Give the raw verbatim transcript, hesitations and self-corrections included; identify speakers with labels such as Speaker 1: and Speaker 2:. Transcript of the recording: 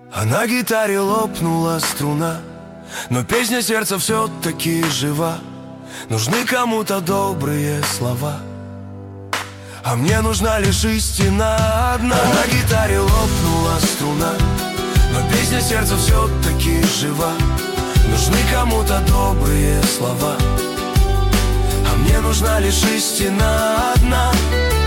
Speaker 1: А на гитаре лопнула струна, но песня сердца все-таки жива. Нужны кому-то добрые слова, а мне нужна лишь истина одна. А на гитаре лопнула струна, но песня сердца все-таки жива. Нужны кому-то добрые слова, а мне нужна лишь истина одна.